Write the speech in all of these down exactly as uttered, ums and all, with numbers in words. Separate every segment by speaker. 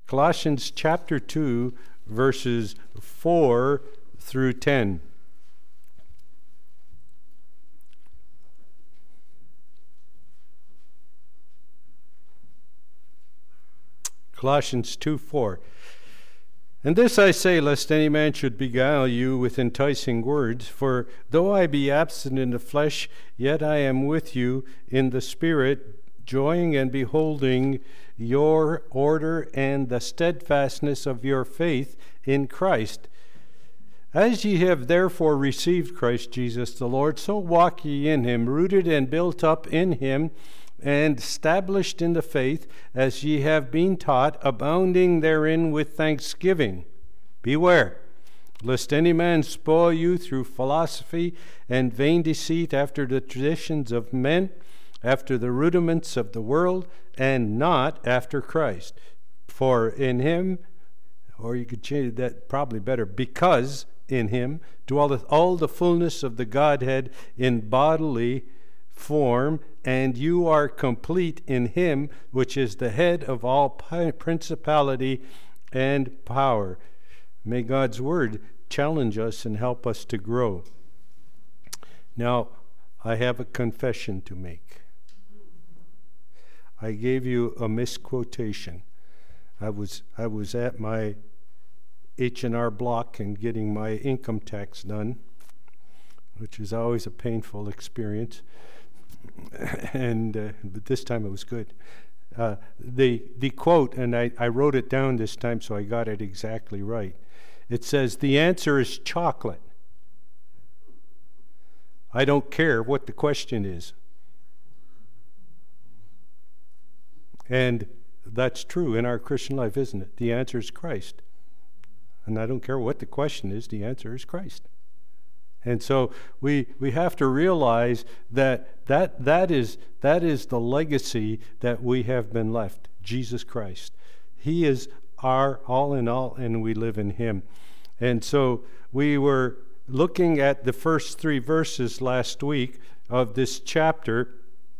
Speaker 1: Colossians chapter two, verses four through ten. Colossians two four. And this I say, lest any man should beguile you with enticing words. For though I be absent in the flesh, yet I am with you in the Spirit, joying and beholding your order and the steadfastness of your faith in Christ. As ye have therefore received Christ Jesus the Lord, so walk ye in him, rooted and built up in him, and established in the faith, as ye have been taught, abounding therein with thanksgiving. Beware, lest any man spoil you through philosophy and vain deceit, after the traditions of men, after the rudiments of the world, and not after Christ. For in him, or you could change that probably better, because in him dwelleth all the fullness of the Godhead in bodily form, and you are complete in him, which is the head of all principality and power. May God's word challenge us and help us to grow. Now, I have a confession to make. I gave you a misquotation. I was I was at my H and R Block and getting my income tax done, which is always a painful experience. And uh, but this time it was good. Uh, the the quote, and I, I wrote it down this time so I got it exactly right. It says, the answer is chocolate. I don't care what the question is. And that's true in our Christian life, isn't it? The answer is Christ. And I don't care what the question is, the answer is Christ. And so we we have to realize that that that is that is the legacy that we have been left, Jesus Christ. He is our all in all, and we live in him. And so we were looking at the first three verses last week of this chapter,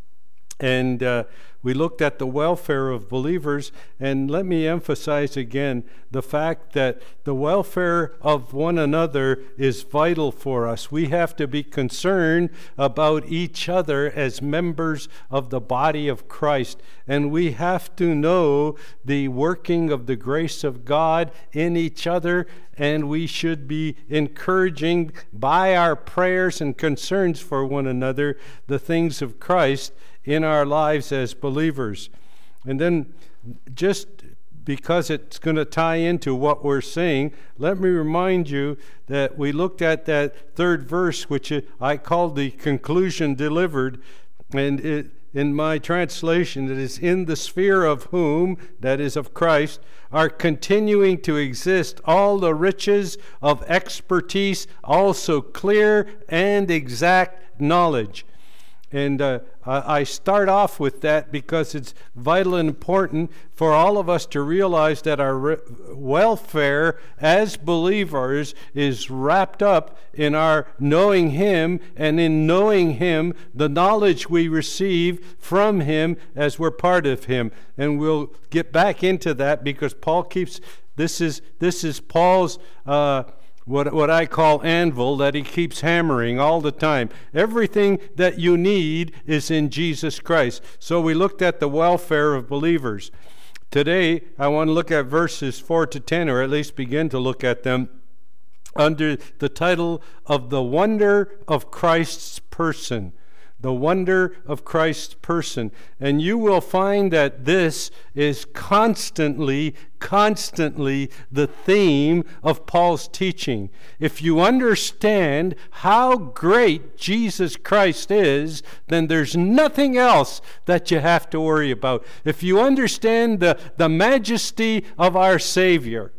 Speaker 1: and uh, we looked at the welfare of believers. And let me emphasize again the fact that the welfare of one another is vital for us. We have to be concerned about each other as members of the body of Christ. And we have to know the working of the grace of God in each other. And we should be encouraging by our prayers and concerns for one another the things of Christ in our lives as believers. And then, just because it's going to tie into what we're saying, let me remind you that we looked at that third verse, which I called the conclusion delivered, and it, in my translation, it is, in the sphere of whom, that is of Christ, are continuing to exist all the riches of expertise, also clear and exact knowledge. And uh, I start off with that because it's vital and important for all of us to realize that our re- welfare as believers is wrapped up in our knowing him, and in knowing him, the knowledge we receive from him as we're part of him. And we'll get back into that because Paul keeps, this is this is Paul's uh What, what I call anvil that he keeps hammering all the time. Everything that you need is in Jesus Christ. So we looked at the welfare of believers. Today, I want to look at verses four to ten, or at least begin to look at them, under the title of the wonder of Christ's person. The wonder of Christ's person. And you will find that this is constantly, constantly the theme of Paul's teaching. If you understand how great Jesus Christ is, then there's nothing else that you have to worry about. If you understand the, the majesty of our Savior,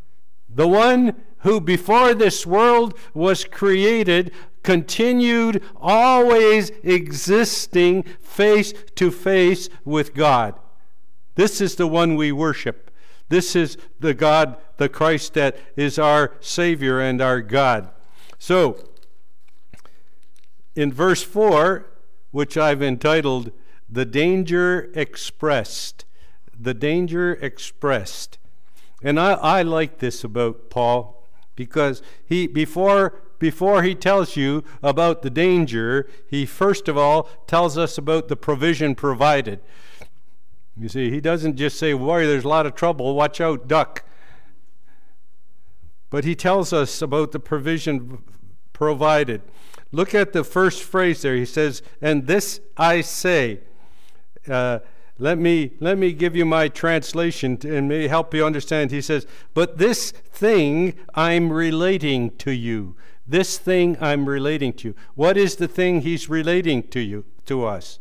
Speaker 1: the one who before this world was created, continued always existing face to face with God. This is the one we worship. This is the God, the Christ that is our Savior and our God. So, in verse four, which I've entitled, The Danger Expressed. The Danger Expressed. And I, I like this about Paul, because he before before he tells you about the danger, he first of all tells us about the provision provided. You see, he doesn't just say, boy, there's a lot of trouble, watch out, duck. But he tells us about the provision provided. Look at the first phrase there. He says, and this I say. Uh, let me let me give you my translation and maybe help you understand. He says, but this thing I'm relating to you. This thing I'm relating to you. What is the thing he's relating to you, to us?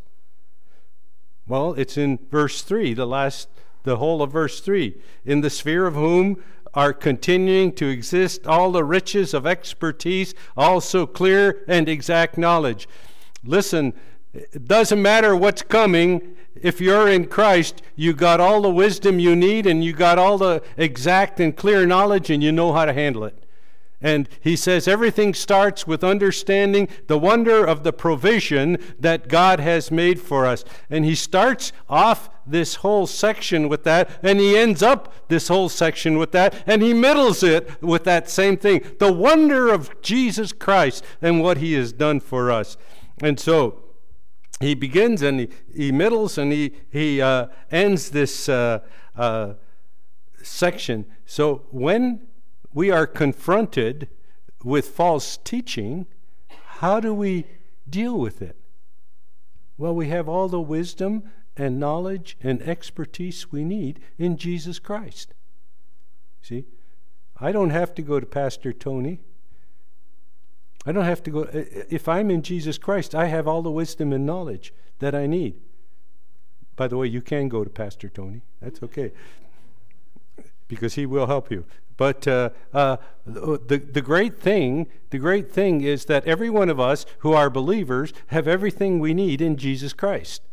Speaker 1: Well, it's in verse three, the last, the whole of verse three. In the sphere of whom are continuing to exist all the riches of expertise, also clear and exact knowledge. Listen, it doesn't matter what's coming. If you're in Christ, you got all the wisdom you need, and you got all the exact and clear knowledge, and you know how to handle it. And he says everything starts with understanding the wonder of the provision that God has made for us. And he starts off this whole section with that, and he ends up this whole section with that, and he middles it with that same thing. The wonder of Jesus Christ and what he has done for us. And so he begins and he, he middles and he, he uh, ends this uh, uh, section. So when we are confronted with false teaching, how do we deal with it? Well, we have all the wisdom and knowledge and expertise we need in Jesus Christ. See, I don't have to go to Pastor Tony. I don't have to go. If I'm in Jesus Christ, I have all the wisdom and knowledge that I need. By the way, you can go to Pastor Tony. That's okay, because he will help you. But uh, uh, the the great thing, the great thing is that every one of us who are believers have everything we need in Jesus Christ.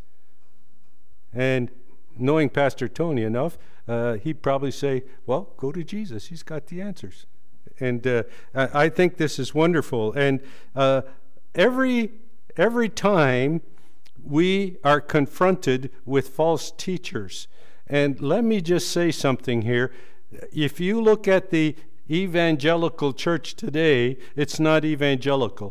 Speaker 1: And knowing Pastor Tony enough, uh, he'd probably say, "Well, go to Jesus. He's got the answers." And uh, I think this is wonderful. And uh, every every time we are confronted with false teachers, and let me just say something here. If you look at the evangelical church today, it's not evangelical.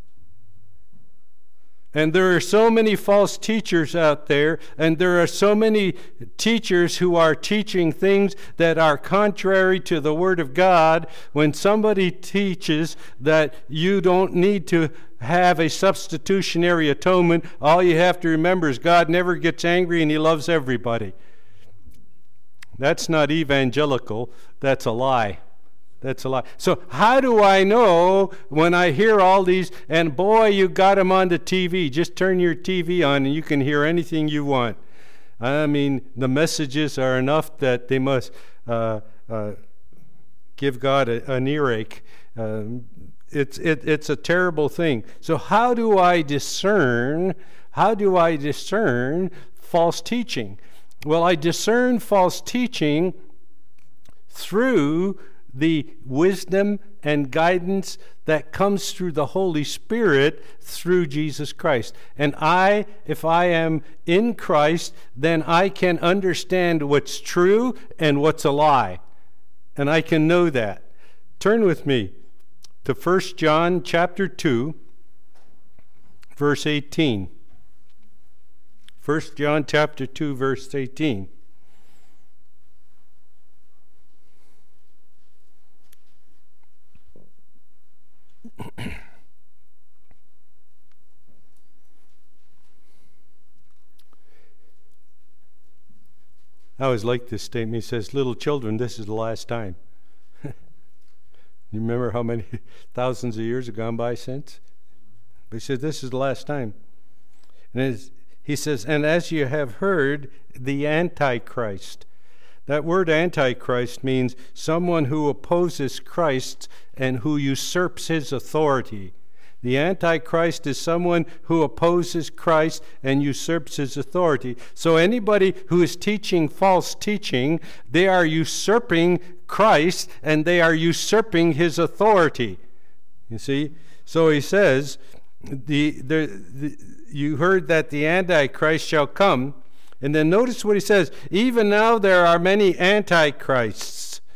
Speaker 1: And there are so many false teachers out there, and there are so many teachers who are teaching things that are contrary to the Word of God. When somebody teaches that you don't need to have a substitutionary atonement, all you have to remember is God never gets angry and He loves everybody. That's not evangelical. That's a lie. That's a lie. So how do I know when I hear all these, and boy, you got them on the T V. Just turn your T V on and you can hear anything you want. I mean, the messages are enough that they must uh, uh, give God a, an earache. Um, it's it, it's a terrible thing. So how do I discern? How do I discern false teaching? Well, I discern false teaching through the wisdom and guidance that comes through the Holy Spirit through Jesus Christ. And I, if I am in Christ, then I can understand what's true and what's a lie. And I can know that. Turn with me to First John chapter two, verse eighteen. First John chapter two, verse eighteen. I always like this statement. He says, little children, this is the last time. You remember how many thousands of years have gone by since? But he said, this is the last time. And as, he says, and as you have heard, the Antichrist. That word Antichrist means someone who opposes Christ and who usurps his authority. The Antichrist is someone who opposes Christ and usurps his authority. So anybody who is teaching false teaching, they are usurping Christ and they are usurping his authority. You see? So he says, the, the, the, you heard that the Antichrist shall come. And then notice what he says. Even now there are many antichrists.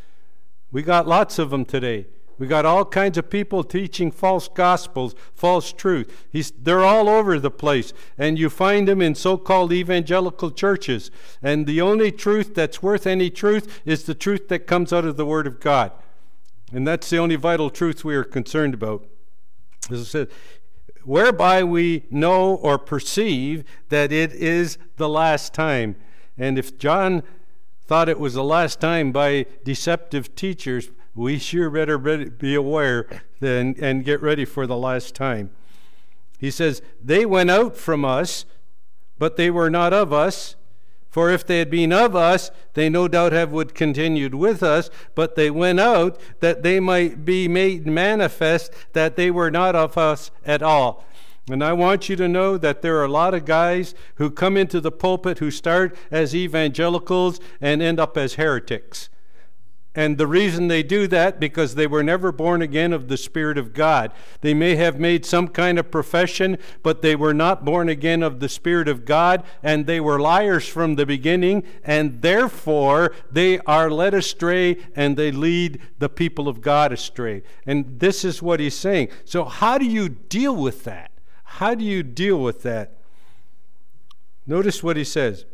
Speaker 1: We got lots of them today. We got all kinds of people teaching false gospels, false truth. He's, they're all over the place. And you find them in so-called evangelical churches. And the only truth that's worth any truth is the truth that comes out of the Word of God. And that's the only vital truth we are concerned about. As I said, whereby we know or perceive that it is the last time. And if John thought it was the last time by deceptive teachers, we sure better be aware and, and get ready for the last time. He says, they went out from us, but they were not of us. For if they had been of us, they no doubt have would continued with us, but they went out that they might be made manifest that they were not of us at all. And I want you to know that there are a lot of guys who come into the pulpit who start as evangelicals and end up as heretics. And the reason they do that, because they were never born again of the Spirit of God. They may have made some kind of profession, but they were not born again of the Spirit of God, and they were liars from the beginning, and therefore they are led astray, and they lead the people of God astray. And this is what he's saying. So how do you deal with that? How do you deal with that? Notice what he says.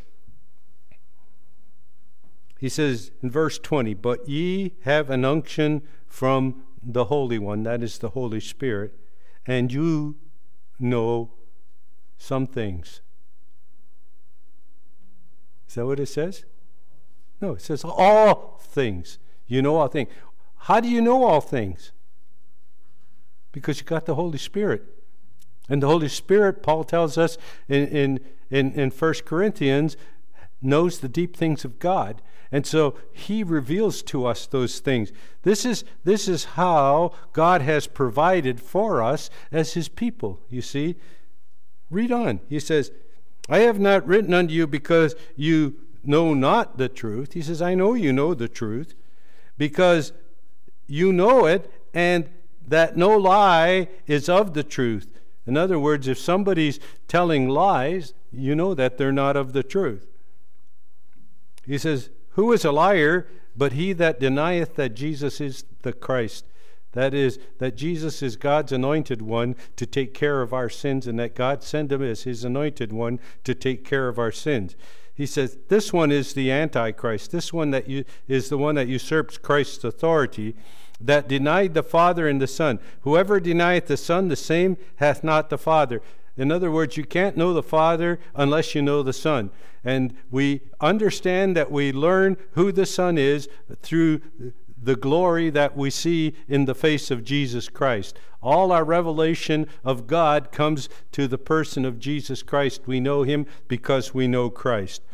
Speaker 1: He says in verse twenty, but ye have an unction from the Holy One, that is the Holy Spirit, and you know some things. Is that what it says? No, it says all things. You know all things. How do you know all things? Because you got the Holy Spirit. And the Holy Spirit, Paul tells us in, in, in, in First Corinthians, knows the deep things of God. And so he reveals to us those things. This is, this is how God has provided for us as his people, you see. Read on. He says, I have not written unto you because you know not the truth. He says, I know you know the truth, because you know it, and that no lie is of the truth. In other words, if somebody's telling lies, you know that they're not of the truth. He says, who is a liar but he that denieth that Jesus is the Christ? That is, that Jesus is God's anointed one to take care of our sins, and that God sent him as his anointed one to take care of our sins. He says, this one is the Antichrist. This one that you, is the one that usurps Christ's authority, that denied the Father and the Son. Whoever denieth the Son, the same hath not the Father. In other words, you can't know the Father unless you know the Son. And we understand that we learn who the Son is through the glory that we see in the face of Jesus Christ. All our revelation of God comes to the person of Jesus Christ. We know him because we know Christ.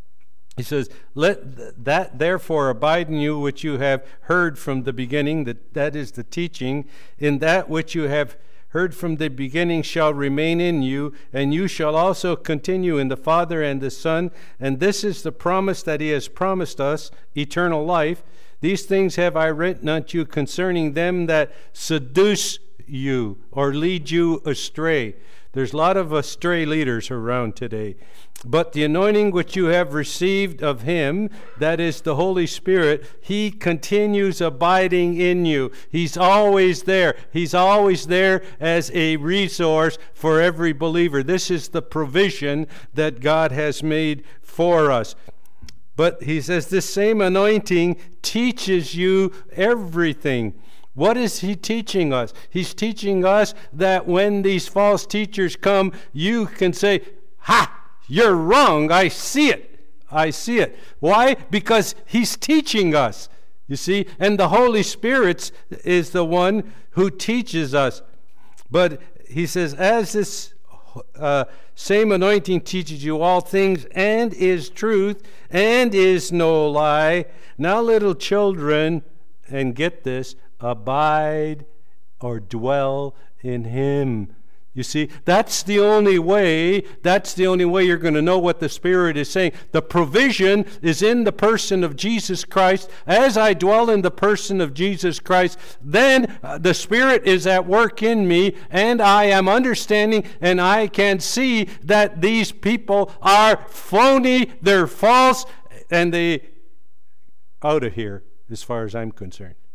Speaker 1: He says, let that therefore abide in you which you have heard from the beginning, that, that is the teaching, in that which you have heard from the beginning shall remain in you, and you shall also continue in the Father and the Son. And this is the promise that he has promised us, eternal life. These things have I written unto you concerning them that seduce you or lead you astray. There's a lot of astray leaders around today. But the anointing which you have received of him, that is the Holy Spirit, he continues abiding in you. He's always there. He's always there as a resource for every believer. This is the provision that God has made for us. But he says this same anointing teaches you everything. What is he teaching us? He's teaching us that when these false teachers come, you can say, ha, you're wrong. I see it. I see it. Why? Because he's teaching us, you see, and the Holy Spirit is the one who teaches us. But he says, as this uh, same anointing teaches you all things, and is truth, and is no lie. Now, little children, and get this, abide or dwell in him. You see, that's the only way, that's the only way you're going to know what the Spirit is saying. The provision is in the person of Jesus Christ. As I dwell in the person of Jesus Christ, then uh, the Spirit is at work in me, and I am understanding, and I can see that these people are phony, they're false, and they out of here as far as I'm concerned.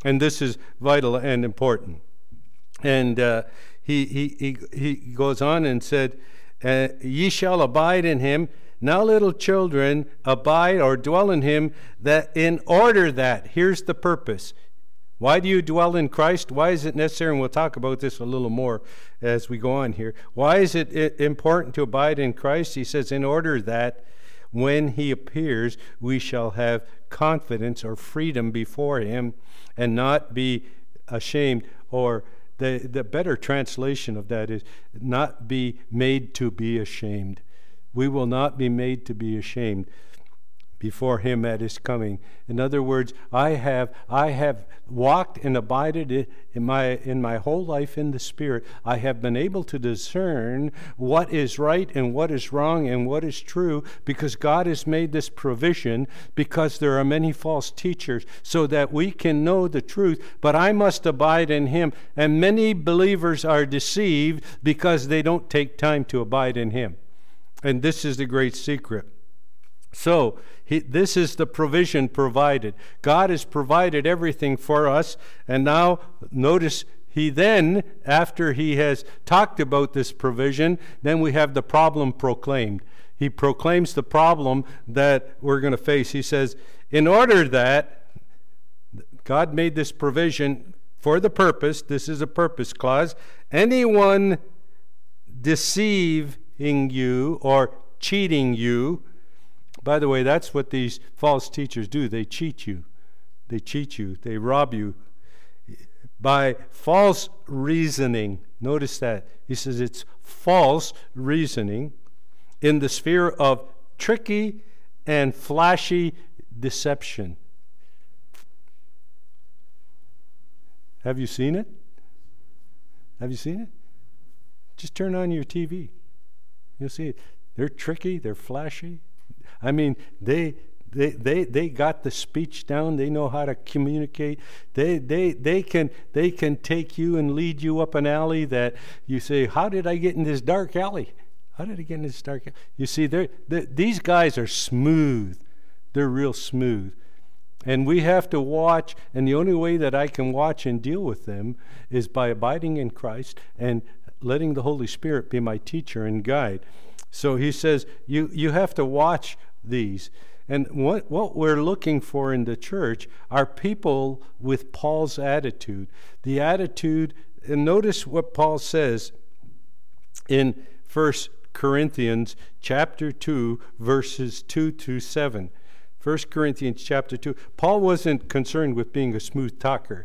Speaker 1: And this is vital and important. And uh, he, he, he, he goes on and said, uh, ye shall abide in him. Now, little children, abide or dwell in him, that in order that, here's the purpose. Why do you dwell in Christ? Why is it necessary? And we'll talk about this a little more as we go on here. Why is it important to abide in Christ? He says, in order that when he appears, we shall have confidence or freedom before him and not be ashamed. Or the, the better translation of that is not be made to be ashamed. We will not be made to be ashamed before him at his coming. In other words, I have I have walked and abided in my in my whole life in the Spirit. I have been able to discern what is right and what is wrong and what is true, because God has made this provision, because there are many false teachers, so that we can know the truth. But I must abide in him. And many believers are deceived because they don't take time to abide in him. And this is the great secret. So, he, this is the provision provided. God has provided everything for us. And now, notice, he then, after he has talked about this provision, then we have the problem proclaimed. He proclaims the problem that we're going to face. He says, in order that God made this provision for the purpose, this is a purpose clause, anyone deceiving you or cheating you. By the way, that's what these false teachers do. They cheat you. They cheat you. They rob you by false reasoning. Notice that. He says it's false reasoning in the sphere of tricky and flashy deception. Have you seen it? Have you seen it? Just turn on your T V. You'll see it. They're tricky. They're flashy. I mean, they they they they got the speech down. They know how to communicate. They they they can they can take you and lead you up an alley that you say, how did I get in this dark alley? How did I get in this dark alley? You see, they're, they're, these guys are smooth. They're real smooth. And we have to watch, and the only way that I can watch and deal with them is by abiding in Christ and letting the Holy Spirit be my teacher and guide. So he says, you, you have to watch these. And what, what we're looking for in the church are people with Paul's attitude. The attitude, and notice what Paul says in First Corinthians chapter two, verses two to seven. First Corinthians chapter two. Paul wasn't concerned with being a smooth talker.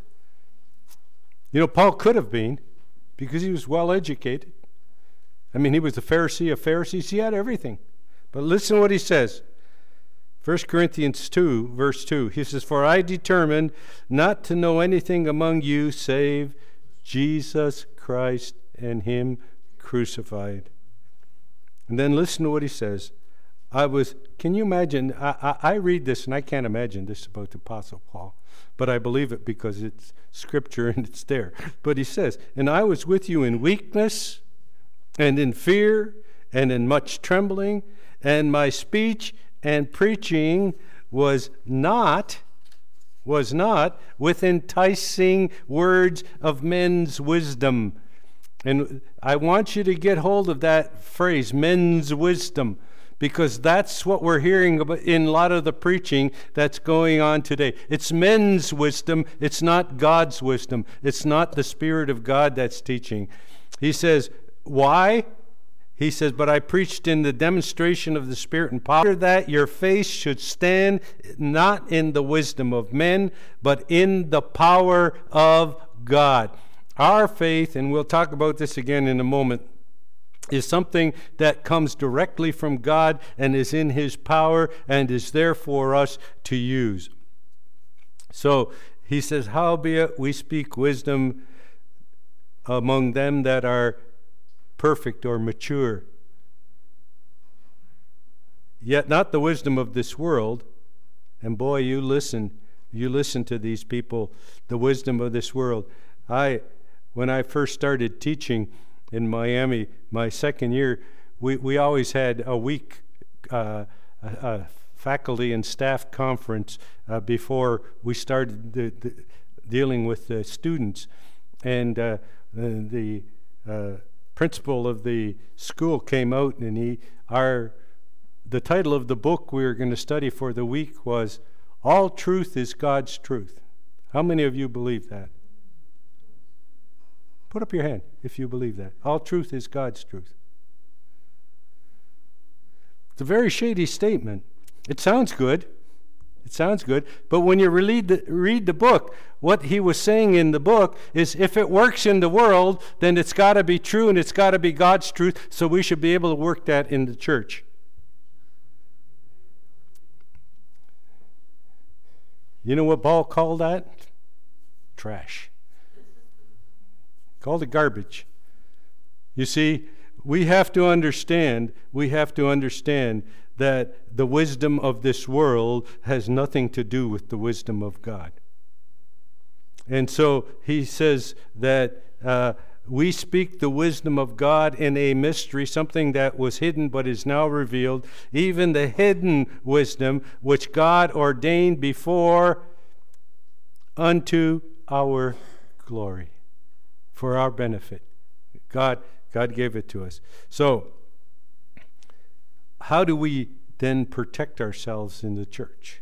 Speaker 1: You know, Paul could have been, because he was well educated. I mean, he was a Pharisee of Pharisees. He had everything. But listen to what he says. First Corinthians two, verse two. He says, for I determined not to know anything among you save Jesus Christ and him crucified. And then listen to what he says. I was, can you imagine, I, I, I read this and I can't imagine this about the Apostle Paul, but I believe it because it's scripture and it's there. But he says, and I was with you in weakness and in fear and in much trembling, and my speech and preaching was not, was not with enticing words of men's wisdom. And I want you to get hold of that phrase, men's wisdom, because that's what we're hearing about in a lot of the preaching that's going on today. It's men's wisdom. It's not God's wisdom. It's not the Spirit of God that's teaching. He says, why? He says, but I preached in the demonstration of the Spirit and power, that your faith should stand not in the wisdom of men, but in the power of God. Our faith, and we'll talk about this again in a moment, is something that comes directly from God and is in his power and is there for us to use. So he says, howbeit we speak wisdom among them that are perfect or mature, yet not the wisdom of this world. And boy, you listen, you listen to these people, the wisdom of this world. I, when I first started teaching in Miami, my second year, we, we always had a week uh, a, a faculty and staff conference uh, before we started the, the dealing with the students, and uh, the, the uh, principal of the school came out, and he, our, the title of the book we were going to study for the week was "All Truth is God's Truth." How many of you believe that? Put up your hand if you believe that. All truth is God's truth. It's a very shady statement. It sounds good. It sounds good. But when you read the, read the book, what he was saying in the book is if it works in the world, then it's got to be true and it's got to be God's truth, so we should be able to work that in the church. You know what Paul called that? Trash. Called it garbage. You see, we have to understand, we have to understand that the wisdom of this world has nothing to do with the wisdom of God. And so he says that uh, we speak the wisdom of God in a mystery, something that was hidden but is now revealed, even the hidden wisdom which God ordained before unto our glory, for our benefit. God, God gave it to us. So, how do we then protect ourselves in the church?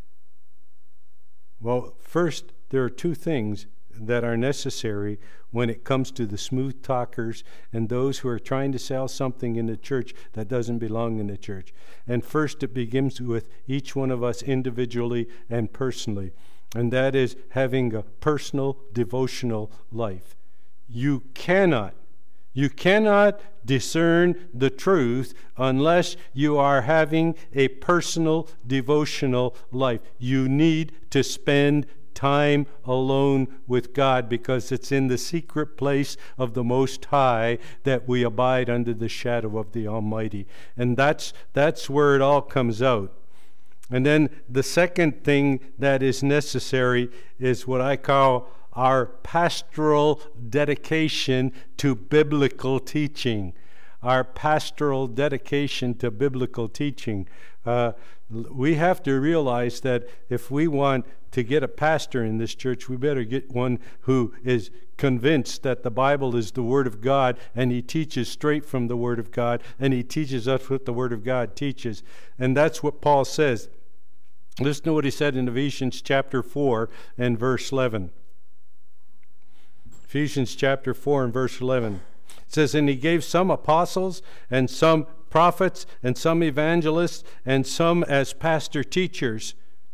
Speaker 1: Well, first, there are two things that are necessary when it comes to the smooth talkers and those who are trying to sell something in the church that doesn't belong in the church. And first, it begins with each one of us individually and personally, and that is having a personal devotional life. You cannot, you cannot discern the truth unless you are having a personal devotional life. You need to spend time alone with God, because it's in the secret place of the Most High that we abide under the shadow of the Almighty. And that's that's where it all comes out. And then the second thing that is necessary is what I call our pastoral dedication to biblical teaching. Our pastoral dedication to biblical teaching. Uh, we have to realize that if we want to get a pastor in this church, we better get one who is convinced that the Bible is the Word of God, and he teaches straight from the Word of God, and he teaches us what the Word of God teaches. And that's what Paul says. Listen to what he said in Ephesians chapter four and verse eleven. Ephesians chapter four and verse eleven. It says, "And he gave some apostles, and some prophets, and some evangelists, and some as pastor teachers."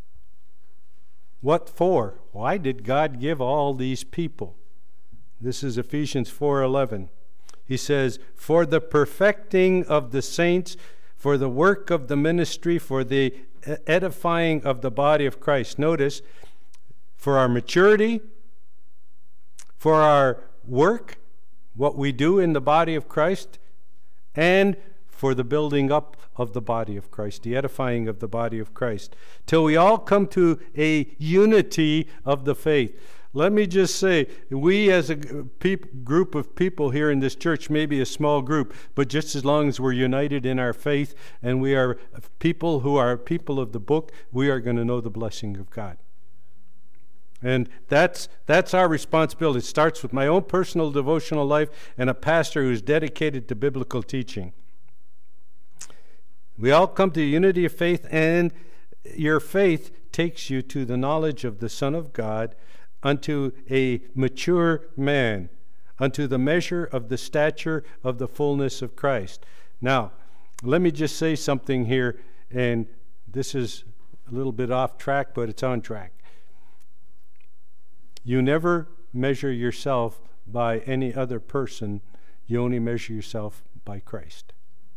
Speaker 1: What for? Why did God give all these people? This is Ephesians four eleven. He says, "For the perfecting of the saints, for the work of the ministry, for the edifying of the body of Christ." Notice, for our maturity, for our work, what we do in the body of Christ, and for the building up of the body of Christ, the edifying of the body of Christ, till we all come to a unity of the faith. Let me just say, we as a peop- group of people here in this church may be a small group, but just as long as we're united in our faith and we are people who are people of the book, we are going to know the blessing of God. And that's that's our responsibility. It starts with my own personal devotional life and a pastor who's dedicated to biblical teaching. We all come to unity of faith, and your faith takes you to the knowledge of the Son of God, unto a mature man, unto the measure of the stature of the fullness of Christ. Now, let me just say something here, and this is a little bit off track, but it's on track. You never measure yourself by any other person. You only measure yourself by Christ.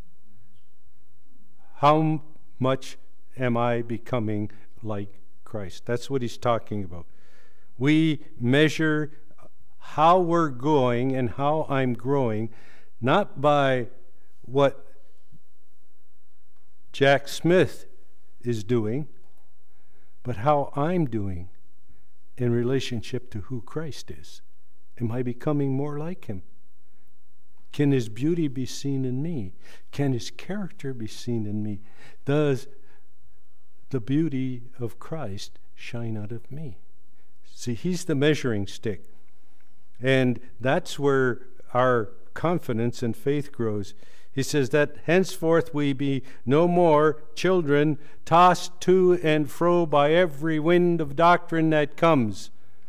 Speaker 1: How much am I becoming like Christ? That's what he's talking about. We measure how we're going and how I'm growing, not by what Jack Smith is doing, but how I'm doing in relationship to who Christ is. Am I becoming more like him? Can his beauty be seen in me? Can his character be seen in me? Does the beauty of Christ shine out of me? See, he's the measuring stick. And that's where our confidence and faith grows. He says that henceforth we be no more children tossed to and fro by every wind of doctrine that comes.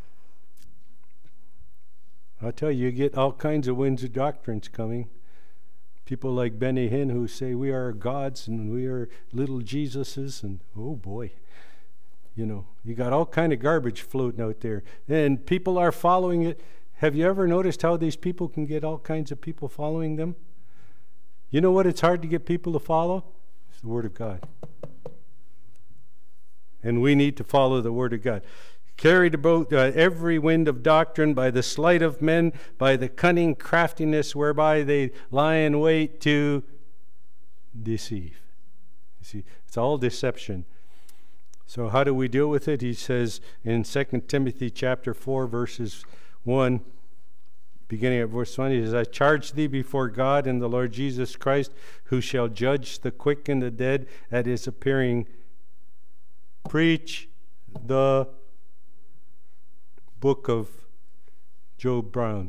Speaker 1: I'll tell you, you get all kinds of winds of doctrines coming. People like Benny Hinn who say we are gods and we are little Jesuses, and oh boy, you know, you got all kind of garbage floating out there. And people are following it. Have you ever noticed how these people can get all kinds of people following them? You know what it's hard to get people to follow? It's the Word of God. And we need to follow the Word of God. Carried about uh, every wind of doctrine by the sleight of men, by the cunning craftiness whereby they lie in wait to deceive. You see, it's all deception. So how do we deal with it? He says in Second Timothy chapter four, verses one, beginning at verse one, he says, I charge thee before God and the Lord Jesus Christ, who shall judge the quick and the dead at his appearing, preach the book of Job Brown.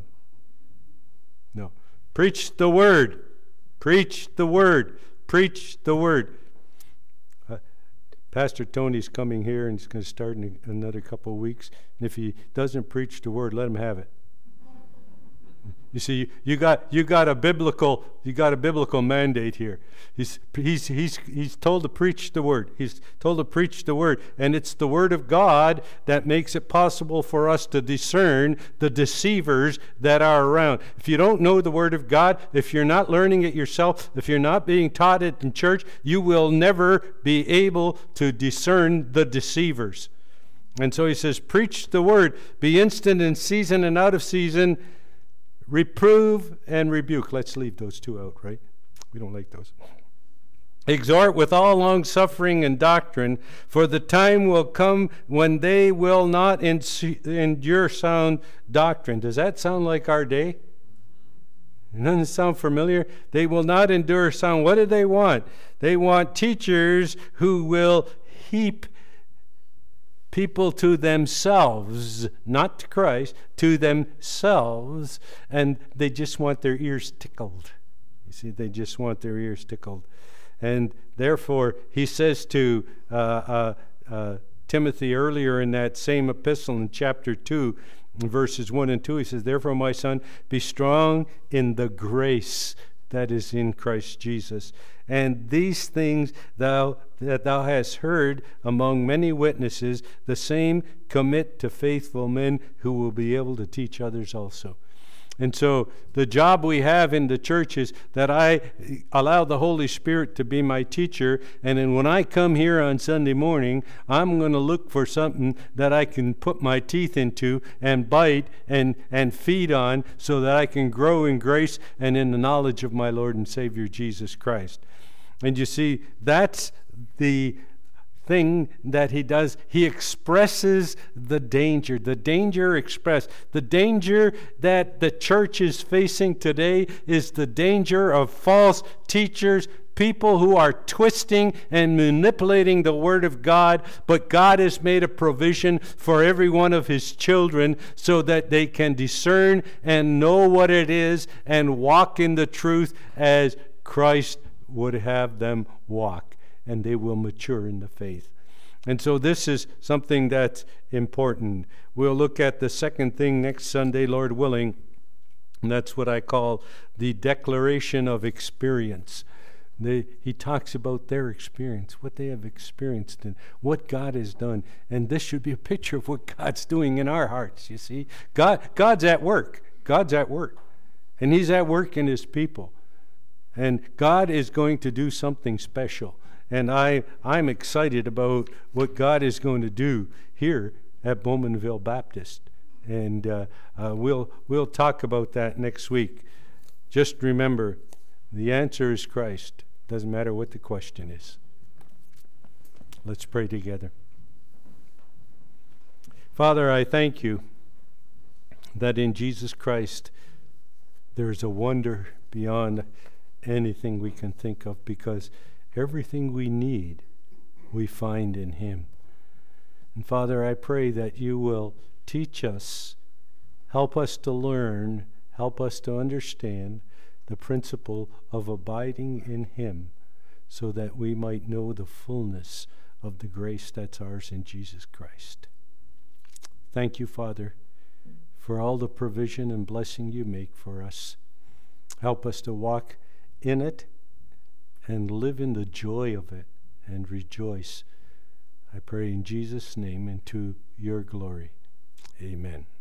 Speaker 1: No. Preach the word. Preach the word. Preach the word. Uh, Pastor Tony's coming here and he's going to start in another couple of weeks. And if he doesn't preach the word, let him have it. You see, you got you got a biblical you got a biblical mandate here. He's he's he's he's told to preach the word. He's told to preach the word, and it's the word of God that makes it possible for us to discern the deceivers that are around. If you don't know the word of God, if you're not learning it yourself, if you're not being taught it in church, you will never be able to discern the deceivers. And so he says, preach the word, be instant in season and out of season. Reprove and rebuke. Let's leave those two out, right? We don't like those. Exhort with all long suffering and doctrine, for the time will come when they will not endure sound doctrine. Does that sound like our day? Doesn't it sound familiar? They will not endure sound. What do they want? They want teachers who will heap people to themselves, not to Christ, to themselves, and they just want their ears tickled. You see, they just want their ears tickled. And therefore, he says to uh, uh, uh, Timothy earlier in that same epistle in chapter two, verses one and two, he says, therefore, my son, be strong in the grace that is in Christ Jesus. And these things thou that thou hast heard among many witnesses, the same commit to faithful men who will be able to teach others also. And so the job we have in the church is that I allow the Holy Spirit to be my teacher, and then when I come here on Sunday morning, I'm going to look for something that I can put my teeth into and bite and, and feed on so that I can grow in grace and in the knowledge of my Lord and Savior Jesus Christ. And you see, that's the thing that he does. He expresses the danger, the danger expressed. The danger that the church is facing today is the danger of false teachers, people who are twisting and manipulating the Word of God, but God has made a provision for every one of His children so that they can discern and know what it is and walk in the truth as Christ would have them walk, and they will mature in the faith. And so this is something that's important. We'll look at the second thing next Sunday, Lord willing, and that's what I call the declaration of experience. They, he talks about their experience, what they have experienced and what God has done. And this should be a picture of what God's doing in our hearts, you see. God, God's at work. God's at work. And He's at work in His people. And God is going to do something special. And I, I'm excited about what God is going to do here at Bowmanville Baptist. And uh, uh, we'll, we'll talk about that next week. Just remember, the answer is Christ. Doesn't matter what the question is. Let's pray together. Father, I thank you that in Jesus Christ there is a wonder beyond anything we can think of, because everything we need we find in Him. And Father, I pray that you will teach us, help us to learn, help us to understand the principle of abiding in him, so that we might know the fullness of the grace that's ours in Jesus Christ. Thank you, Father, for all the provision and blessing you make for us. Help us to walk in it and live in the joy of it and rejoice. I pray in Jesus' name and to your glory. Amen.